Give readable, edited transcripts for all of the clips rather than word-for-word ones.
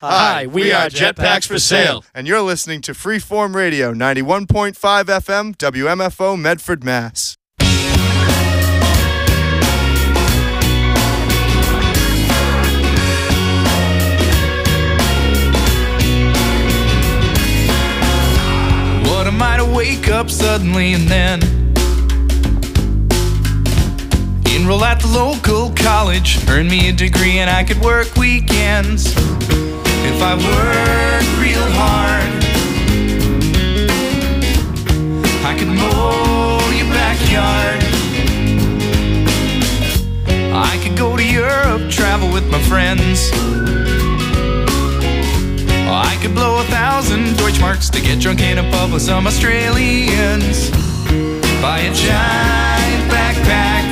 Hi, we are Jetpacks for Sale. And you're listening to Freeform Radio, 91.5 FM, WMFO, Medford, Mass. What am I to wake up suddenly and then enroll at the local college, earn me a degree, and I could work weekends if I worked real hard. I could mow your backyard. I could go to Europe, travel with my friends. I could blow 1,000 Deutschmarks to get drunk in a pub with some Australians. Buy a giant backpack,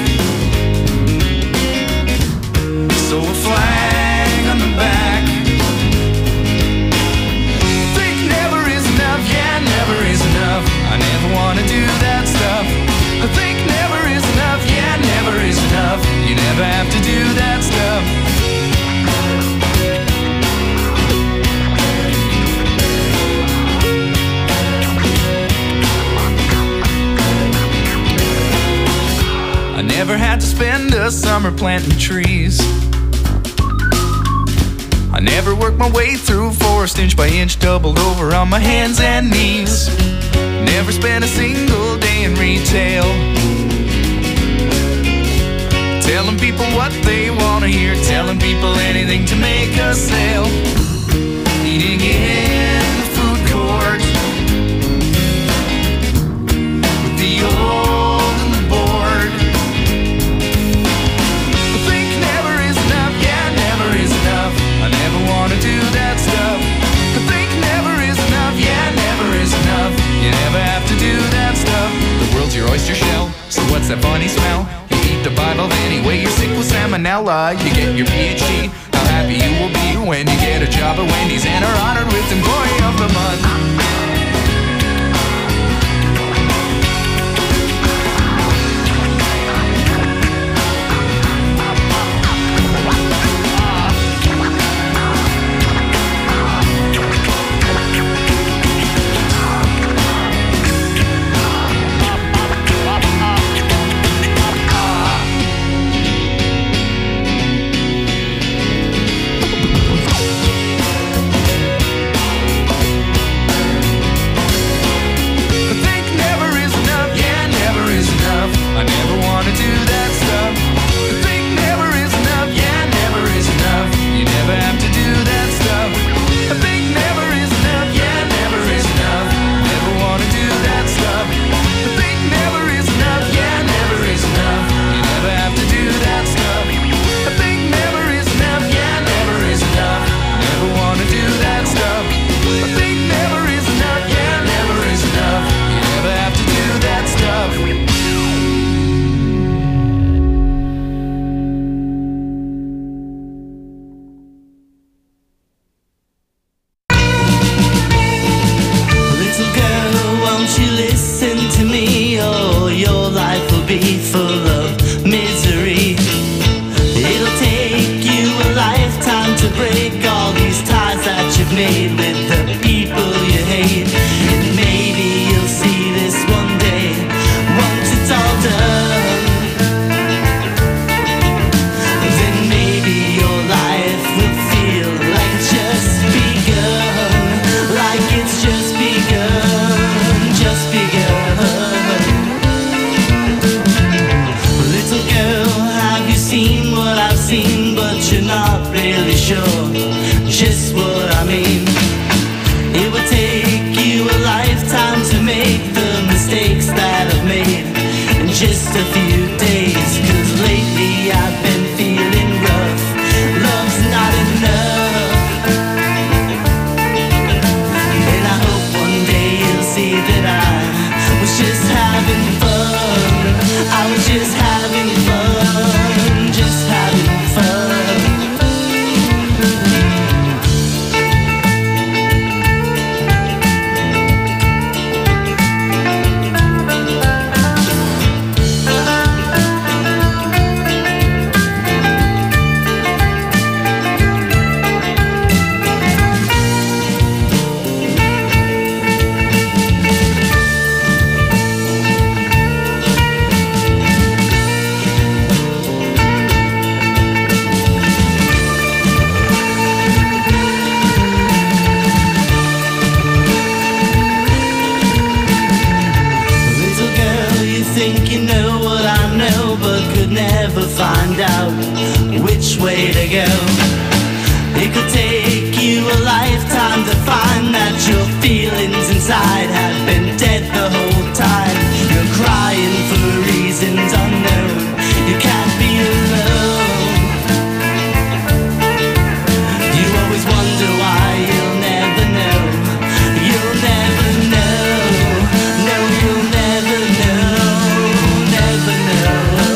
sew a flag on the back. Think never is enough, yeah, never is enough. I never want to do that stuff. I think never is enough, yeah, never is enough. You never have to do that stuff. I never had to spend a summer planting trees. I never worked my way through forest inch by inch, doubled over on my hands and knees. Never spent a single day in retail, telling people what they want to hear, telling people anything to make a sale. Eating in the food court with the old and the bored. I think never is enough, yeah, never is enough. I never want to do that stuff. I think never is enough, yeah, never is enough. You never have to do that stuff. The world's your oyster shell, so what's that funny smell? You eat the Bible anyway, you're sick with salmonella. You get your PhD, how happy you will be when you get a job at Wendy's and are honored with Employee of the Month. go. It could take you a lifetime to find that your feelings inside have been dead the whole time. You're crying for reasons unknown. You can't be alone. You always wonder why you'll never know. You'll never know. No, you'll never know. Never know.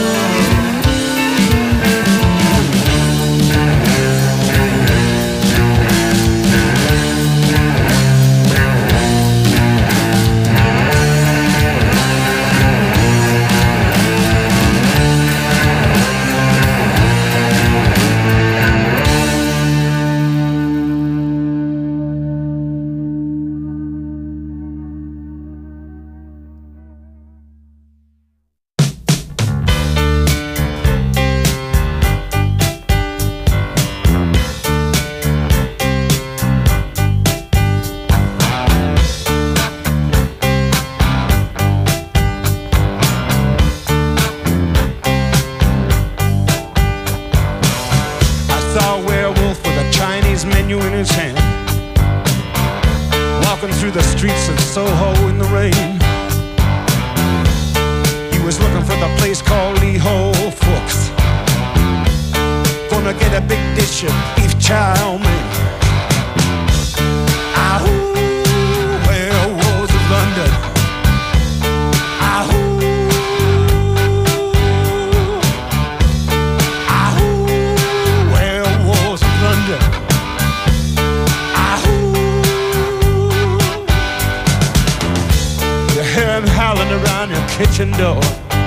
Kitchen door.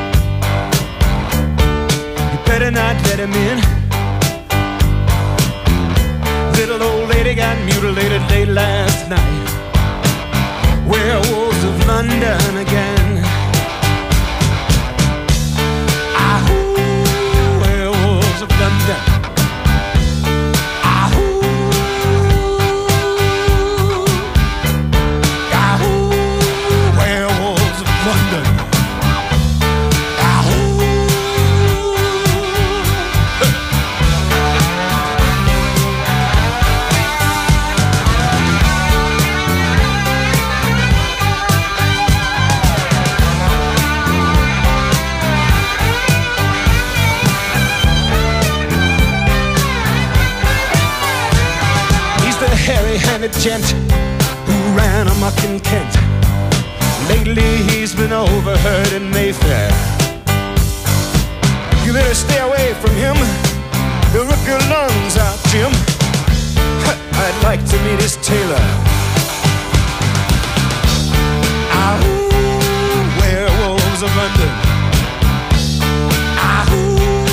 You better not let him in. Little old lady got mutilated late last night. Werewolves of London again. Ahoo, werewolves of London. Ahoo, ahoo, werewolves of London. Hairy-handed gent who ran amok in Kent. Lately he's been overheard in Mayfair. You better stay away from him. He'll rip your lungs out, Jim. I'd like to meet his tailor. Ahoo, werewolves of London. Ahoo.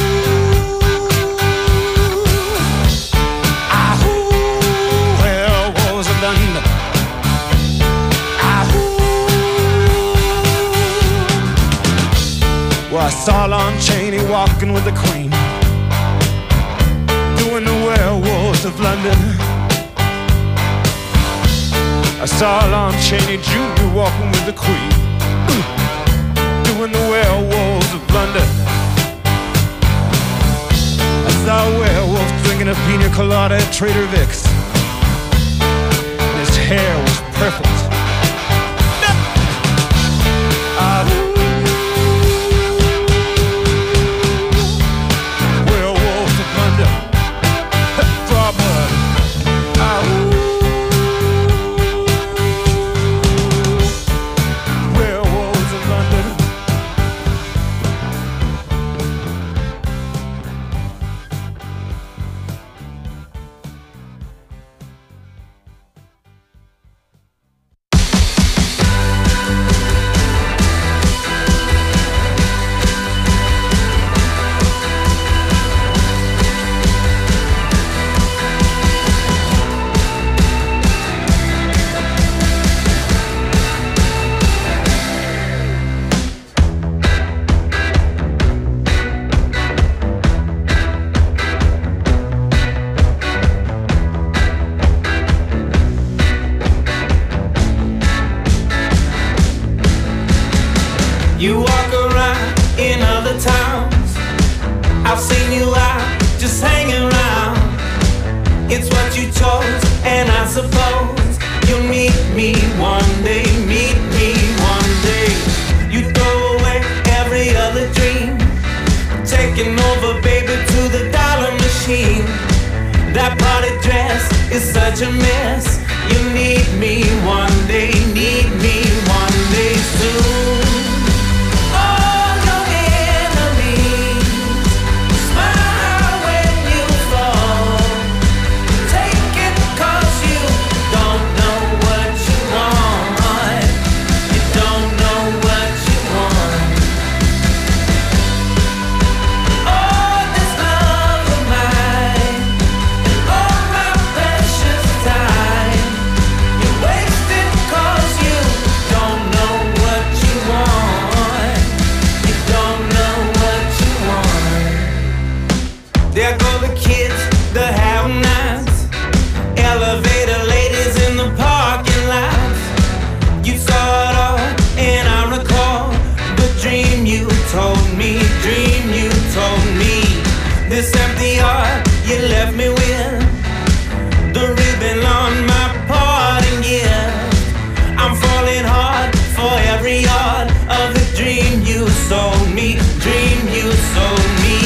Well, I saw Lon Chaney walking with the Queen, doing the werewolves of London. I saw Lon Chaney Jr. walking with the Queen, doing the werewolves of London. I saw a werewolf drinking a pina colada at Trader Vic's. His hair was perfect. Werewolves of London. Draw blood. Werewolves of London. You walk around in other towns. I've seen you out just hanging around. I suppose you'll meet me one day, meet me one day. You throw away every other dream, taking over, baby, to the dollar machine. That party dress is such a mess. You need me one day, need me one day soon. All your enemies smile when you fall. Take it 'cause you don't know what you want. You don't know what you want. Oh, this love of mine, all my precious time, you waste it 'cause you don't know what you want. You don't know what you want. There go the kids, the have-nots, elevator ladies in the parking lots. You saw it all, and I recall the dream you told me, dream you told me. This empty heart you left me with, the ribbon on my parting gift. I'm falling hard for every yard of the dream you sold me, dream you sold me.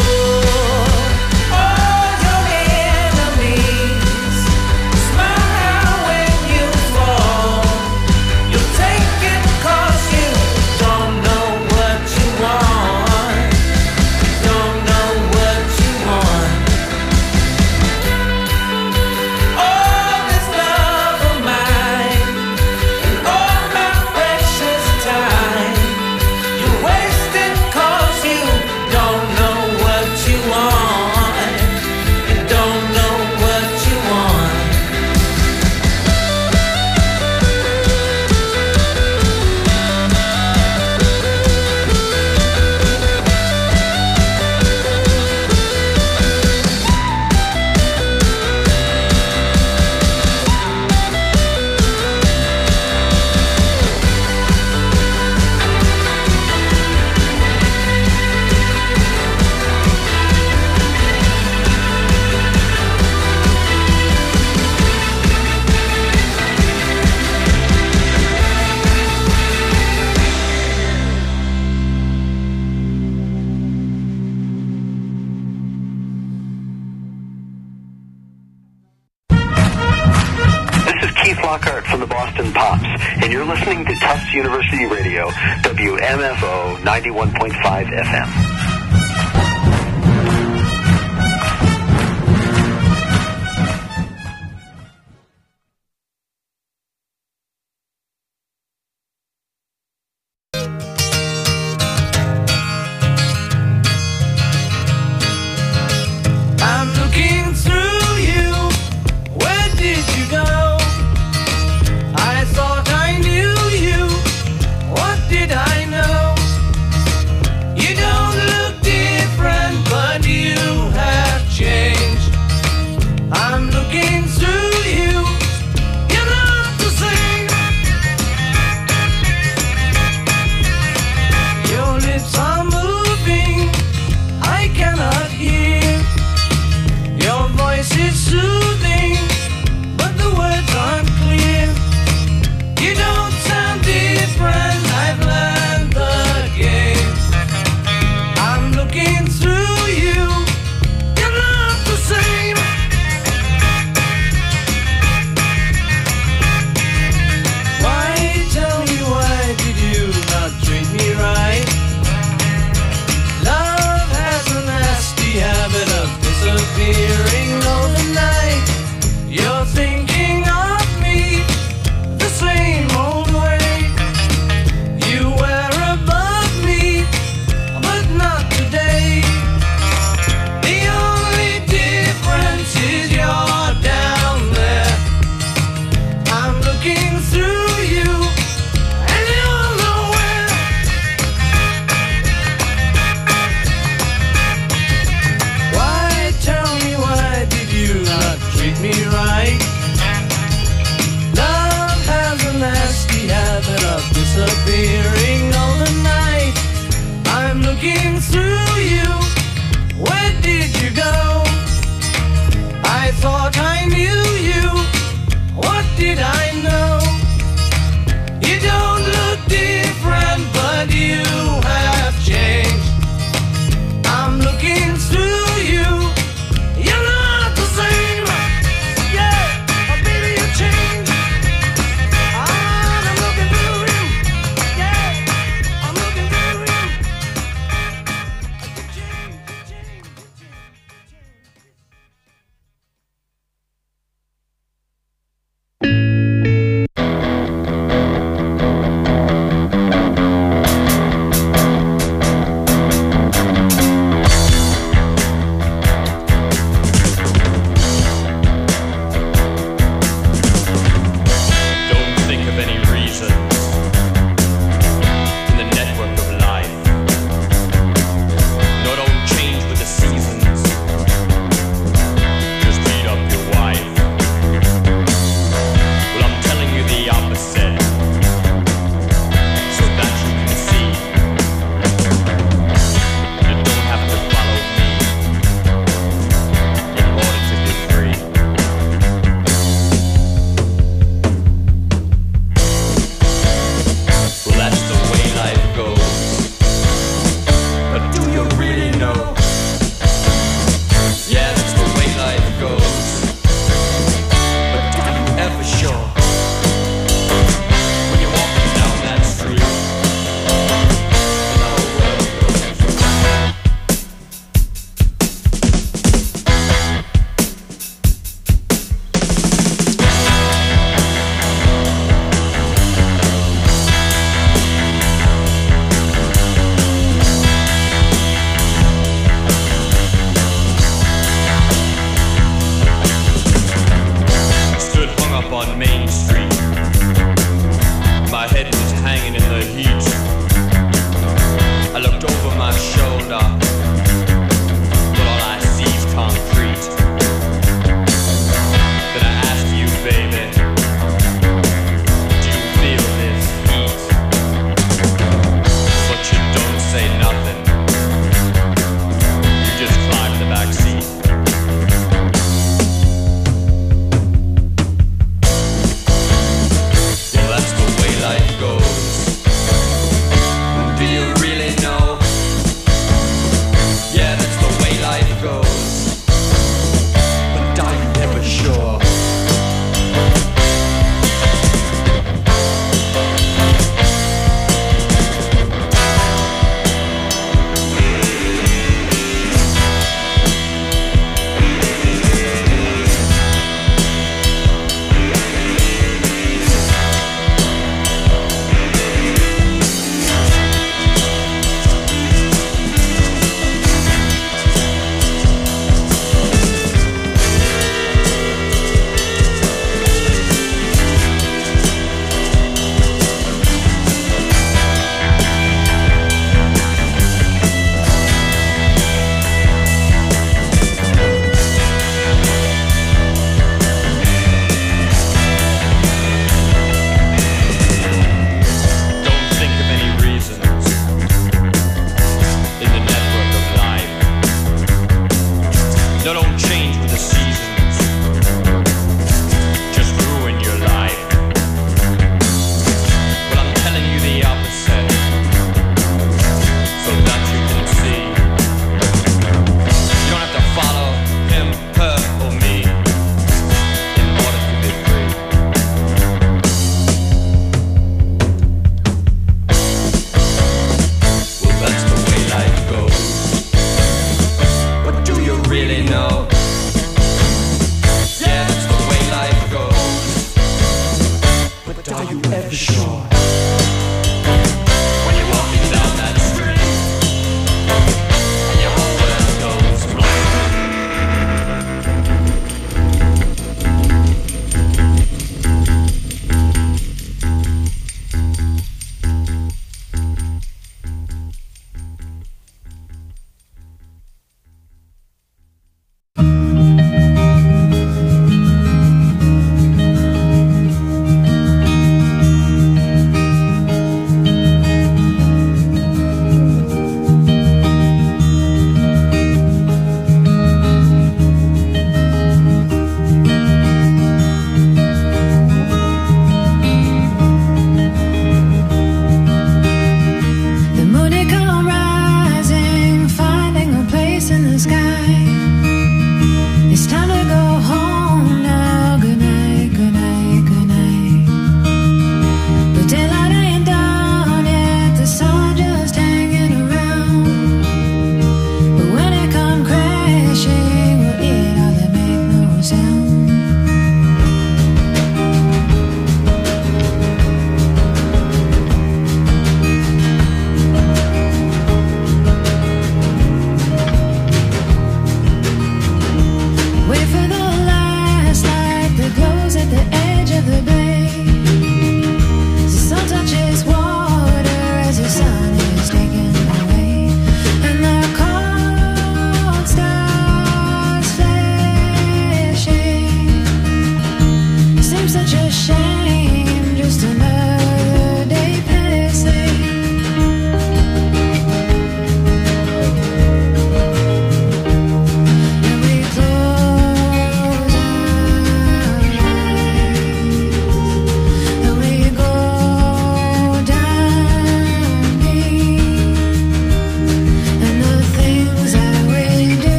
Oh, all your enemies smile when you fall. You take it 'cause you don't know what you want. You don't know what you want. All this love of mine, and all my precious time, you waste it 'cause you don't know what you want. You don't know what you want. This is Keith Lockhart from the Boston Pops, and you're listening to Tufts University Radio, WMFO 91.5 FM. I'm looking through you. Where did you go? I thought I knew you. What did I know? You don't up on Main Street. My head was hanging in the heat. I looked over my shoulder, but all I see is concrete. Then I asked you, baby, do you feel this heat? But you don't say nothing. You just climb the back seat.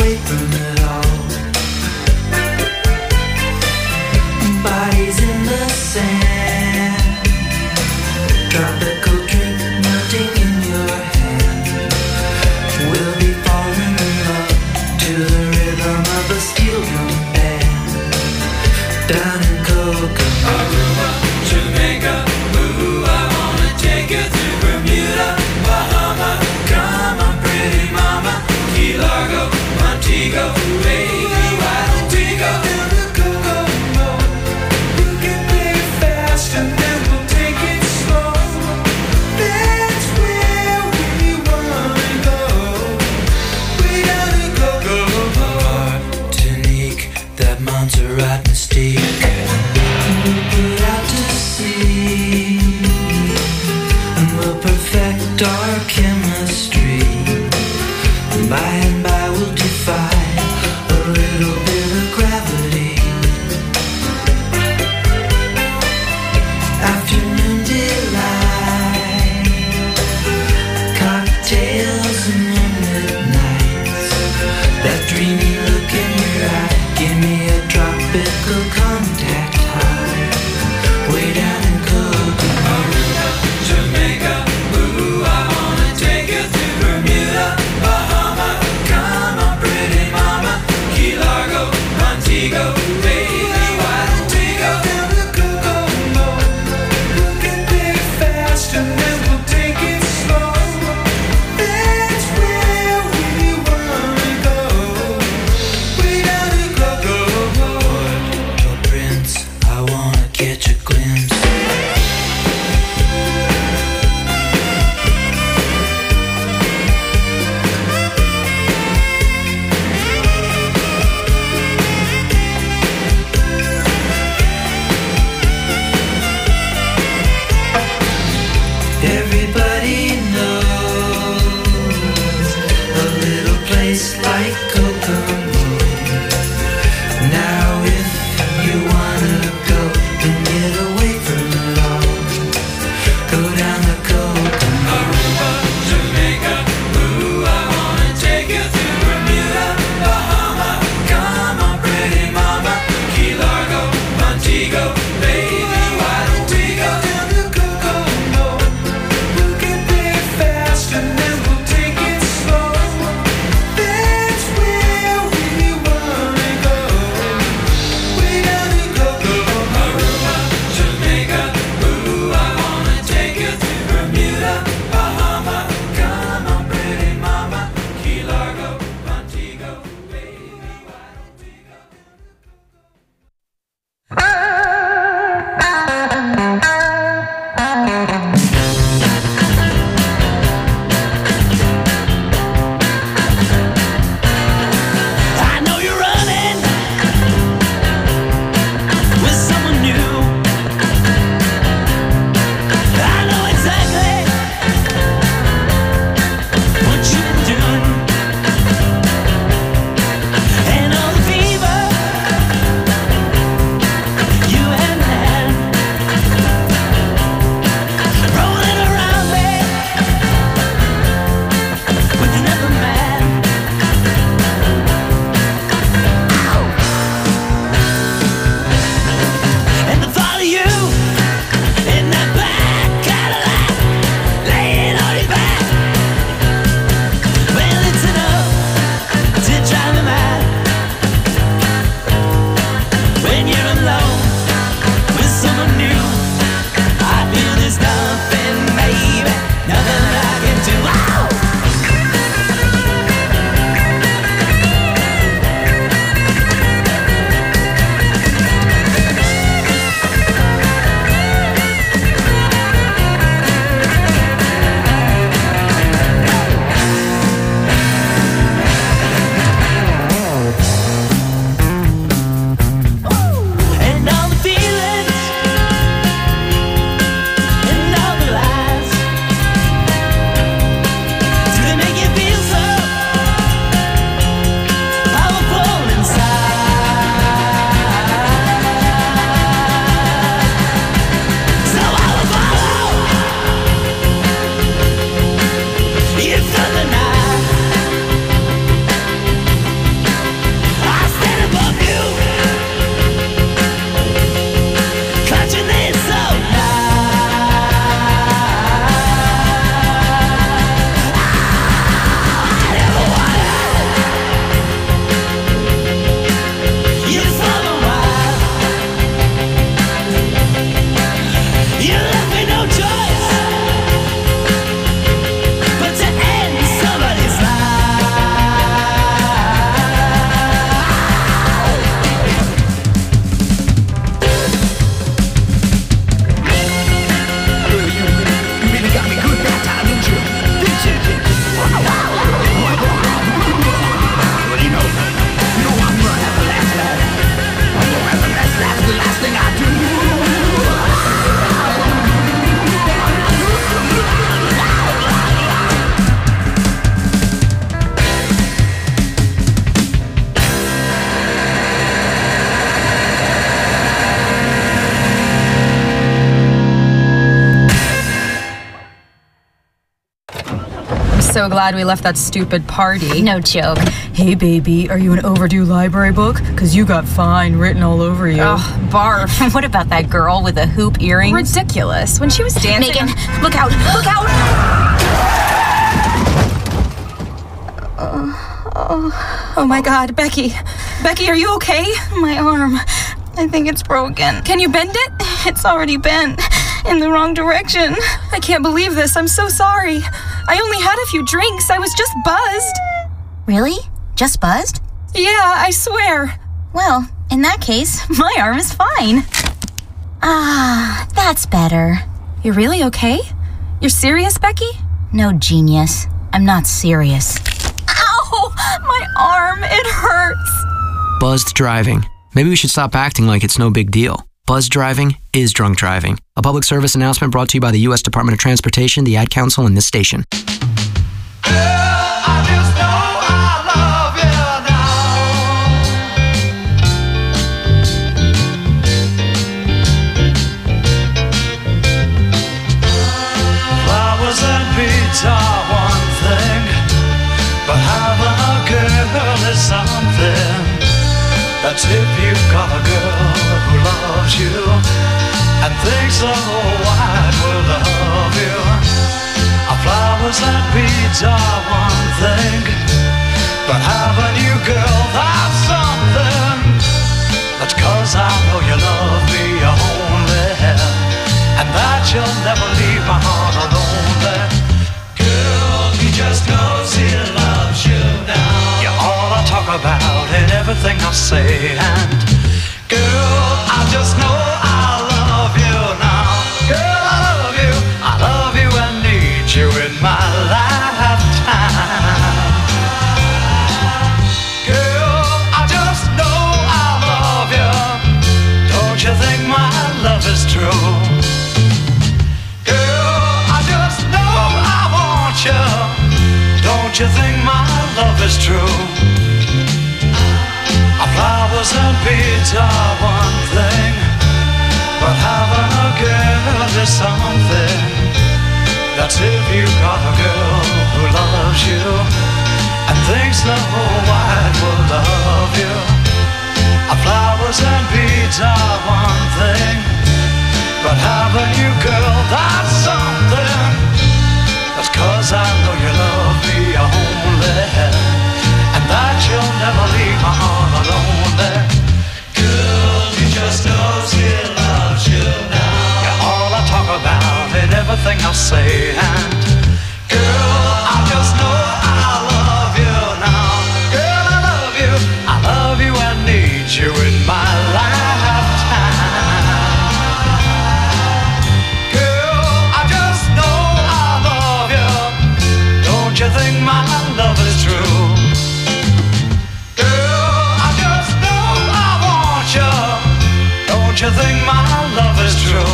escape from it all. Bodies in the sand, tropical drink melting in your hand. We'll be falling in love to the rhythm of a steel drum band. Down in Kokomo, Aruba, Jamaica, ooh, I wanna take you to Bermuda, Bahama. Come on, pretty mama, Key Largo, Montego, baby, why don't we go down to Kokomo? We can play fast and then we'll take it slow. That's where we wanna go. We down to Kokomo. Martinique, that Montserrat mystique. We'll put out to sea, and we'll perfect our chemistry. By and by we'll defy a little bit of gravity. Afternoon delight, cocktails and moonlit nights. That dreamy look in your eye, give me a tropical contact high. Way down in Kokomo, Jamaica, ooh, I wanna take you to Bermuda, Bahama. Come on, pretty mama, Key Largo, Montego, baby, why don't we go down to Kokomo? We can play fast and then we'll take it slow. That's where we wanna go. We down to Kokomo. Prince, I wanna catch a glimpse. so glad we left that stupid party. No joke. Hey, baby, are you an overdue library book? Because you got fine written all over you. Oh, barf. What about that girl with the hoop earrings? Ridiculous. When she was dancing... Megan, look out! Look out! Oh my God, Becky. Becky, are you okay? My arm. I think it's broken. Can you bend it? It's already bent. In the wrong direction. I can't believe this. I'm so sorry. I only had a few drinks. I was just buzzed. Really? Just buzzed? Yeah, I swear. Well, in that case, my arm is fine. Ah, that's better. You're really okay? You're serious, Becky? No, genius. I'm not serious. Ow! My arm, it hurts. Buzzed driving. Maybe we should stop acting like it's no big deal. Buzzed driving is drunk driving. A public service announcement brought to you by the U.S. Department of Transportation, the Ad Council, and this station. Flowers and beads are one thing, but having a girl is something. That's if you've got a girl who loves you and thinks the whole wide world of you. Flowers and beads are one thing, but having you, girl, that's something. That's 'cause I know you love me only, and that you'll never leave my heart lonely. Girl, he just knows he loves you now. You're all I talk about and everything I say, and girl, I just know I love you now. Girl, I love you, I love you and need you in my lifetime. Girl, I just know I love you. Don't you think my love is true? Girl, I just know I want you. Don't you think my love is true? Flowers and beads are one thing, but having a girl is something. That's if you got a girl who loves you and thinks the whole wide world of you. Flowers and beads are one thing, but having you, girl, that's something. That's 'cause I know you love me only, and that you'll never leave my heart alone there. Girl, he just knows he loves you now. You're all I talk about and everything I say, and girl, I just know I love you now. Girl, I love you, I love you and need you in my lifetime. Girl, I just know I love you. Don't you think my love is true? Don't you think my love is true?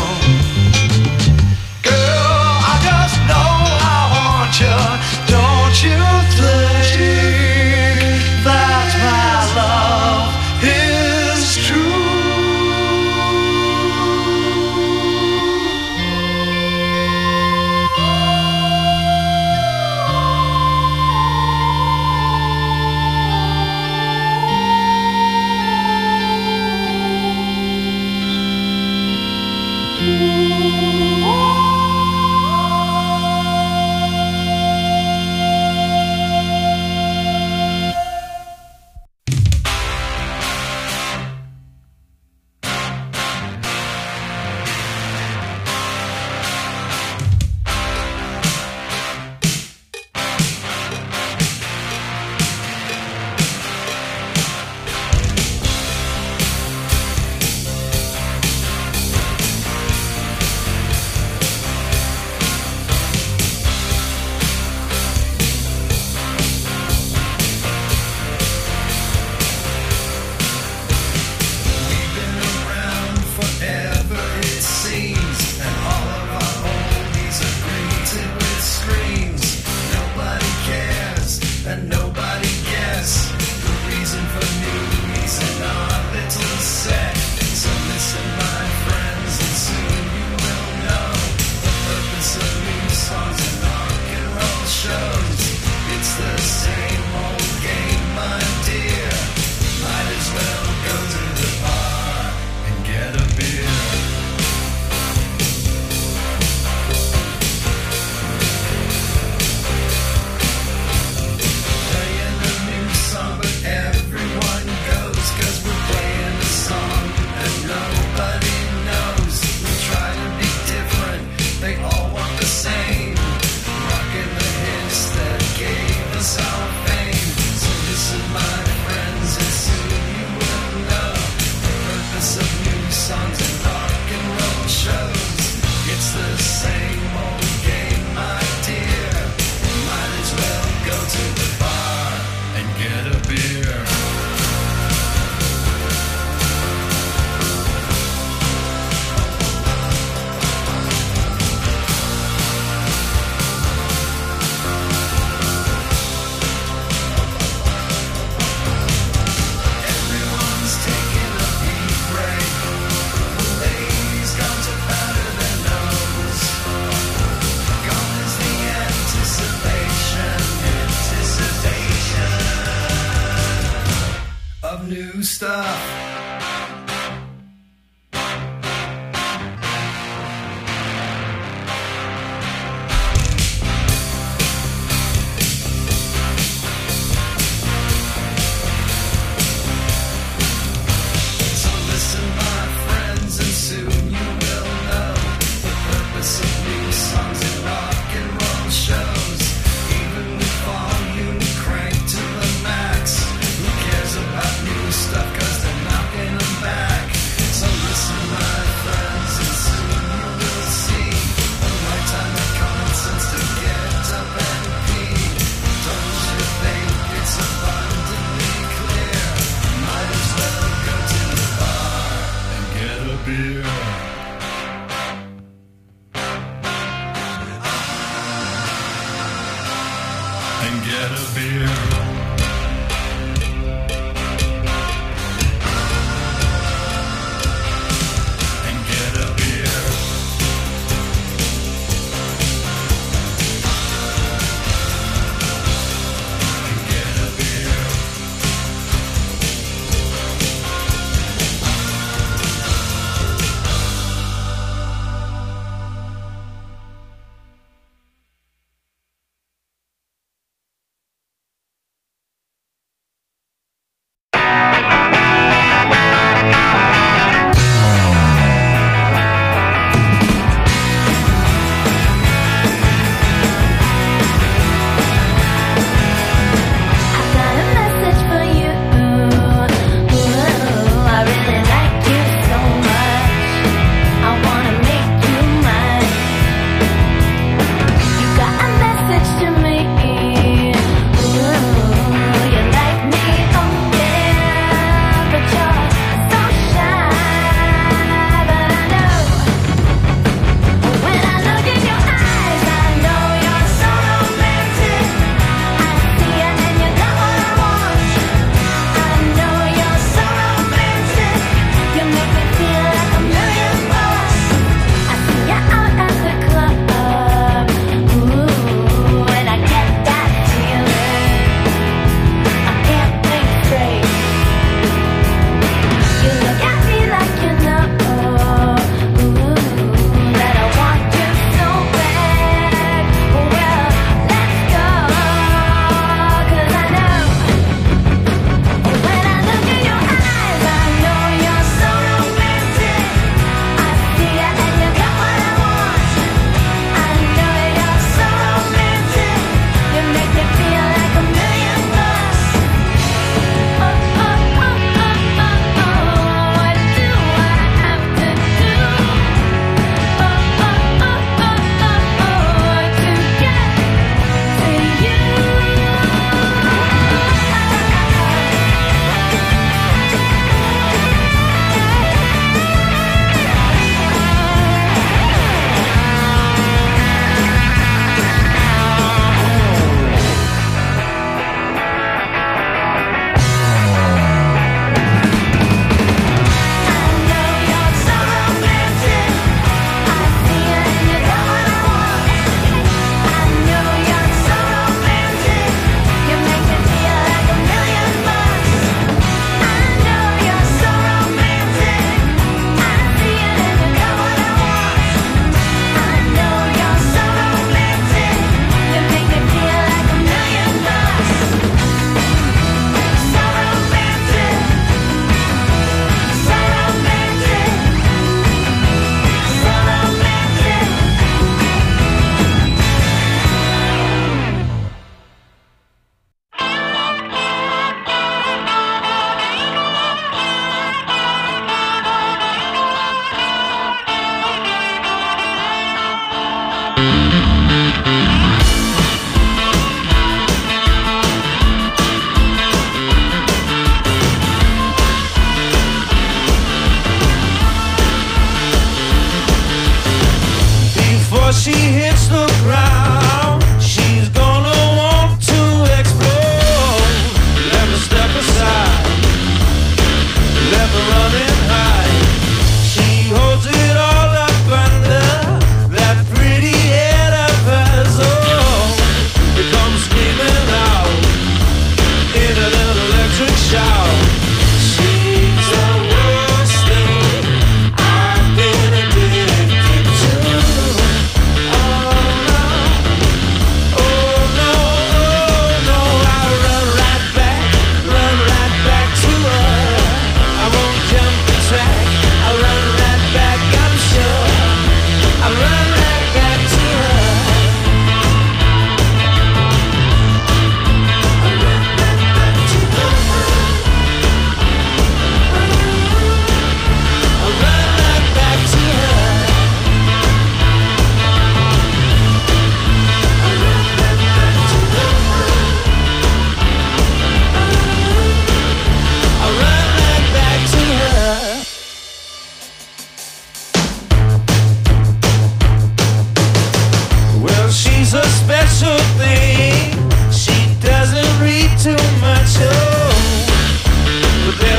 Girl, I just know I want you. Don't you think that my love is true? love new stuff. Stuff, 'cause they're knocking them back.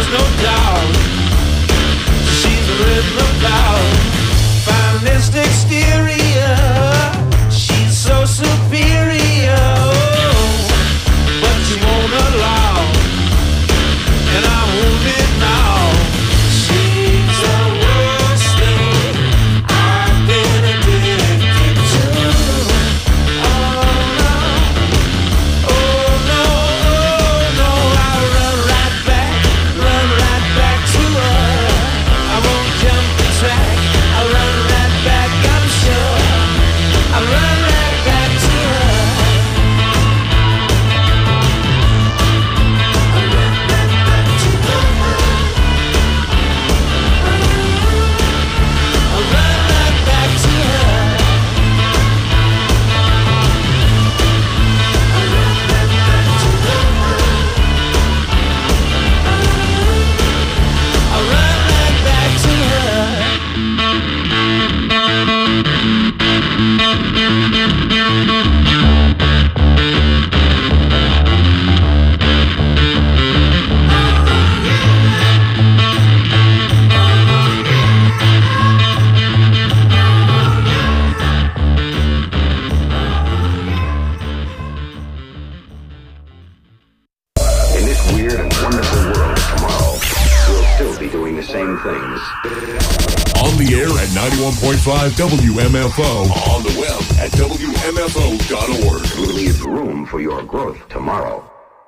there's no doubt she's written about. Finest exterior, she's so superior, but you won't allow, and I won't it now. She's the worst thing I've been addicted to. Oh no, oh no, oh no, I'll run right back to her. I won't jump the track, I'll run right back, I'm sure. I'll run right back to her. I'll run right back to her. I'll run right back to her. I'll run right back to her. I'll run right back to her. In this weird and wonderful world tomorrow, we'll still be doing the same things. On the air at 91.5 WMFO. On the web at WMFO.org. We'll leave room for your growth tomorrow.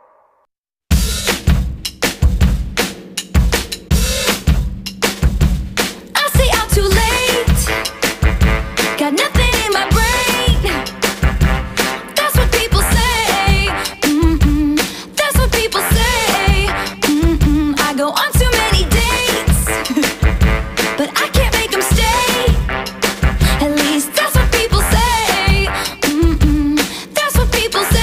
I stay out too late. Got nothing in my brain. That's what people say. That's what people say. I go on too many dates, but I can't make them stay. At least that's what people say. That's what people say.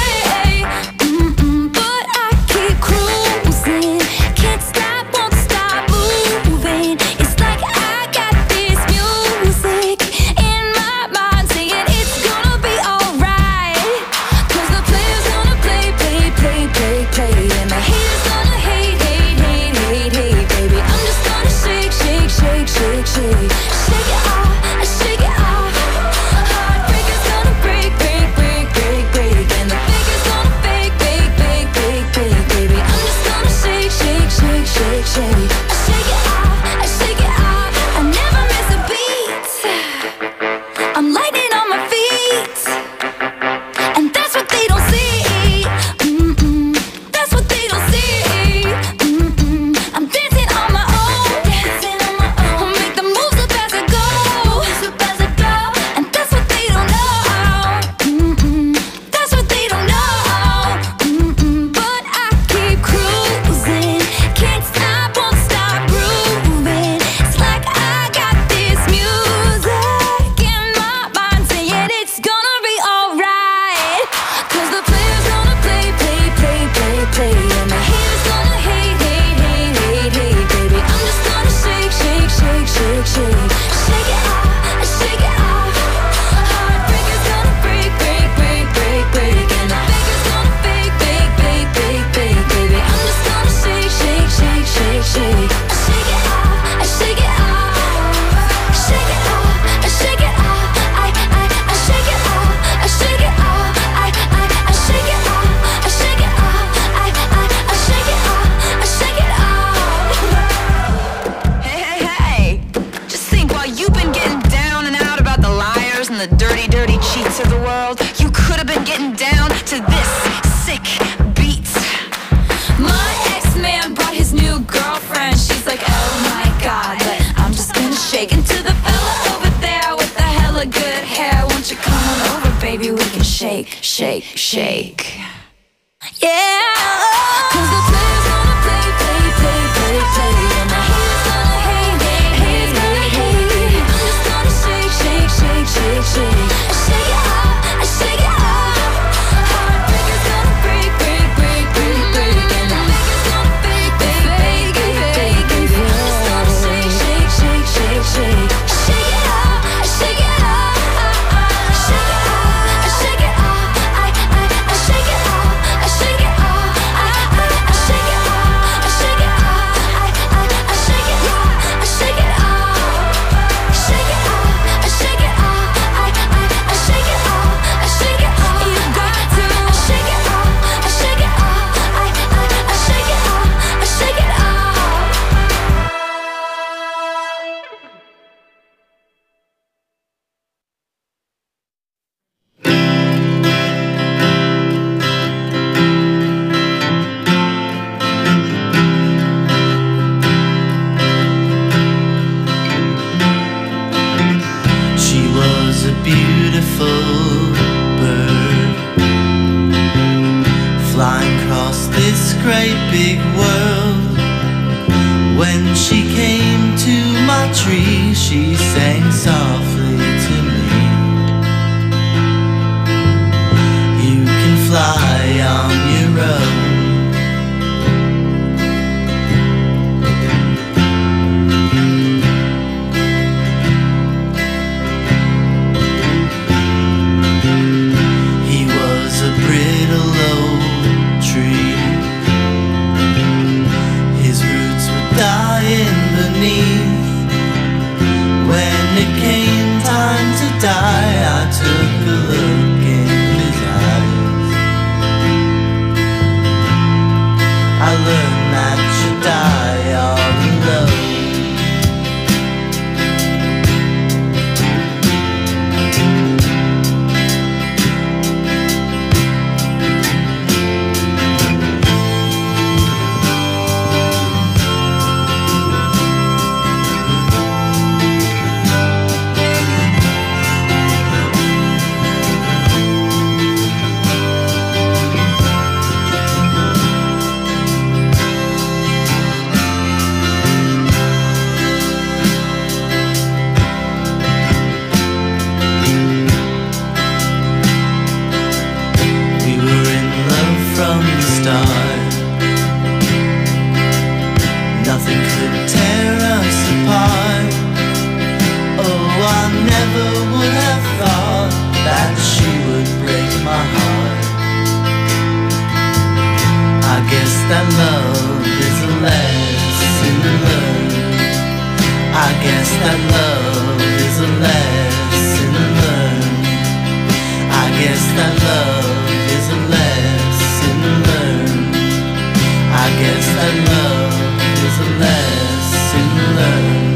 But I keep cruising. Can't stop, won't stop moving. It's like I got this music in my mind saying it's gonna be alright. 'Cause the player's gonna play, play, play, play, play. And the haters gonna hate, hate, hate, hate, hate, baby. I'm just gonna shake, shake, shake, shake, shake. Shake it off, shake it off. Heartbreaker's gonna break, break, break, break, break. And the faker's gonna fake, fake, fake, fake, fake, baby. I'm just gonna shake, shake, shake, shake, shake. Shake it off, shake it off. I never miss a beat. I'm lightning on my feet, and that's what they don't see. That's what they don't see. I'm dancing on my own, dancing on my own. Make the moves up as I go, and that's what they don't know. That's what they don't know. But I keep cruising, can't stop, won't stop grooving. It's like I got this music in my mind saying it's gonna be alright. 'Cause the player's gonna play, play, play, play, play. And the haters gonna hate, hate, hate, hate, hate, baby. I'm just gonna shake, shake, shake, shake, shake. Shake it off, shake it off. Heartbreaker's gonna break, break, break, break, break. And the faker's gonna fake, fake, fake, fake, fake, baby. I'm just gonna shake, shake, shake, shake, shake. Shake it off, shake it off. Shake it off, shake it off. I shake it off, shake it off. I shake it off, shake it off. I shake it off, shake it off. Hey, hey, hey. Just think, while you've been getting down and out about the liars and the dirty, dirty cheats of the world, you could have been getting down to this sick beat. My ex-man brought his new girlfriend. She's like, oh my God, but I'm just gonna shake into the fella over there with the hella good hair. Won't you come on over, baby? We can shake, shake, shake. Yeah. 'Cause the player's gonna play, play, play, play, play. And the haters gonna hate, hate, hate, hate, hate. I'm just gonna shake, shake, shake, shake, shake. Shake it off, shake it off. Heartbreaker's gonna break, break, break, break, break. And the faker's gonna fake, fake, fake, fake, fake, baby. I'm just gonna shake, shake, shake, shake, shake. Shake it off, shake it off. Shake it off, shake it off. I shake it off, shake it off. When she came to my tree, she sang softly to me. You can fly on your own. He was a brittle old tree. His roots were dying beneath. When it came time to die, I took a look in his eyes. I learned that you die all alone. Nothing could tear us apart. Oh, I never would have thought that she would break my heart. I guess that love is a lesson learned. I guess that love is a lesson learned. I guess that love is a lesson learned. I guess that love is a lesson learned.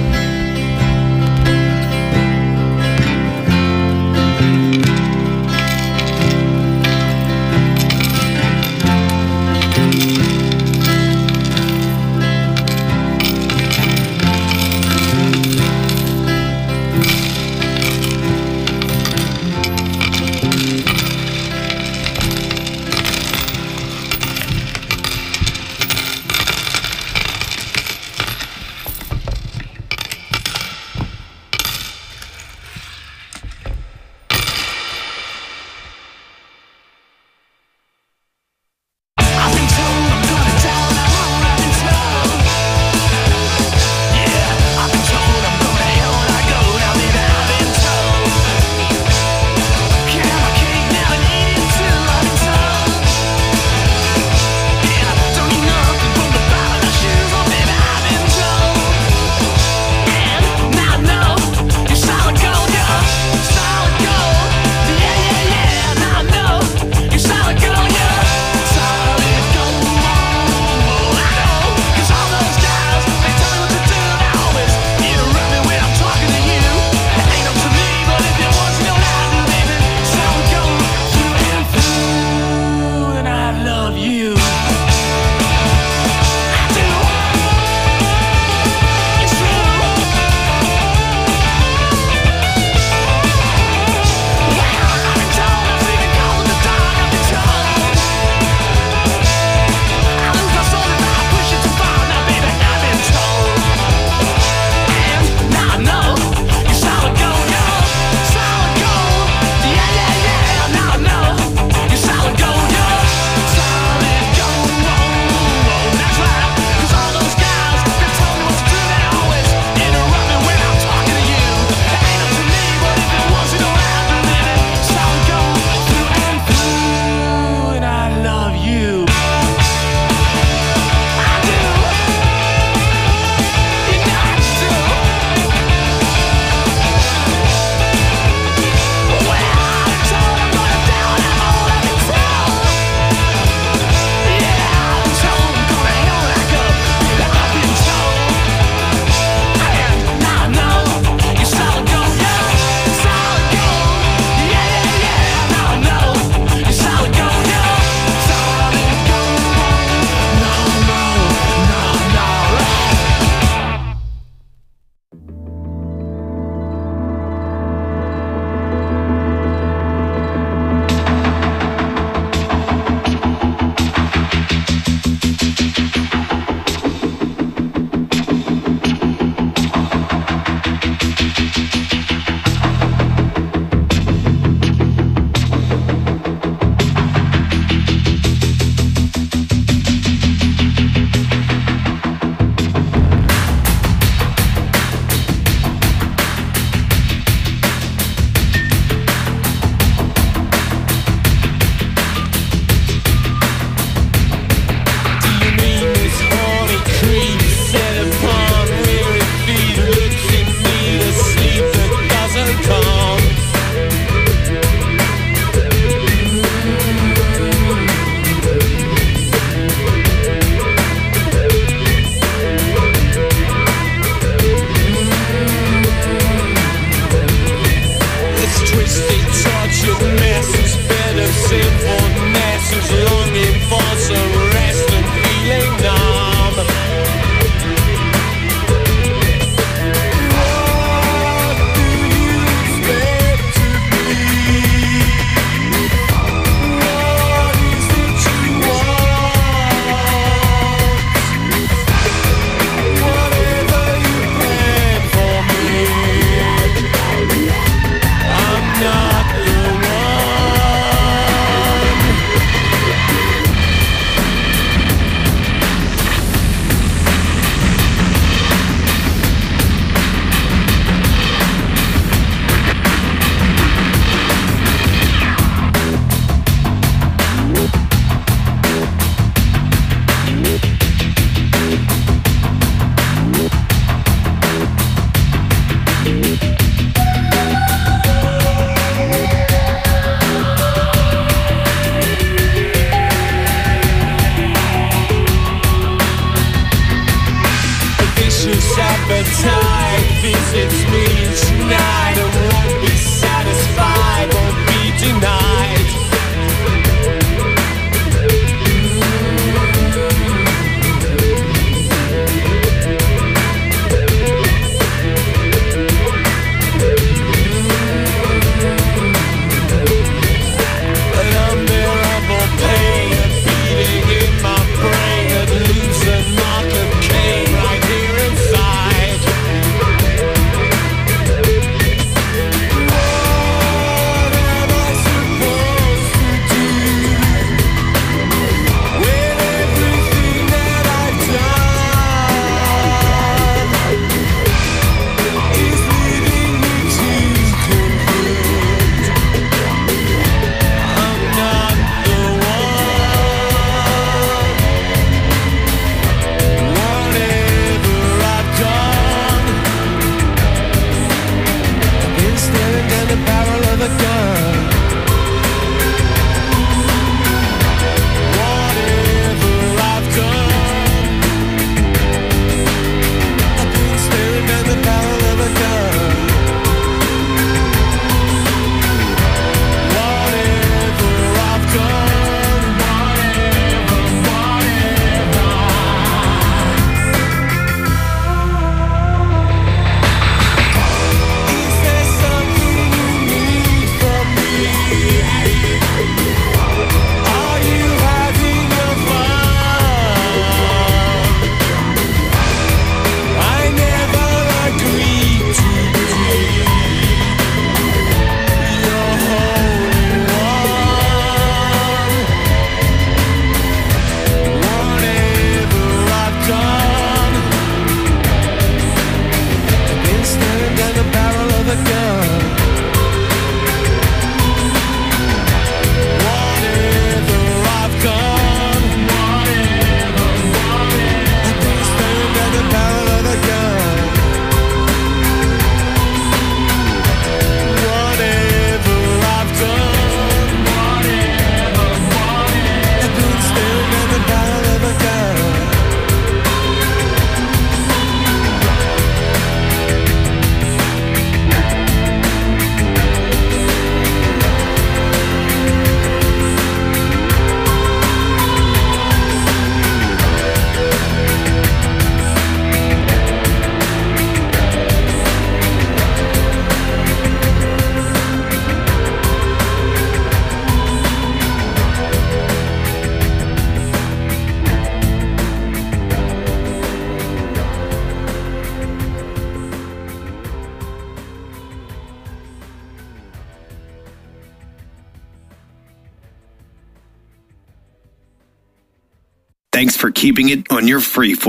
voracious appetite visits me tonight and won't be satisfied, won't be denied. An unbearable pain, a beating in my brain that leaves a mark of Cain right here inside. What am I supposed to do with everything that I've done? Is leading me to conclude I'm not the one. Whatever I've done, I've been staring down the barrel of a gun. Whatever I've done, I've been staring down the barrel of a gun. Whatever I've done, Is there something you need from me? Are you having your fun? I never agreed to be your holy one. Whatever I've done, I've been staring down the barrel of a gun. Whatever I've done, I've been staring down the barrel of a gun. Whatever I've done, I've been staring down the barrel of a gun. Thanks for keeping it on your free form.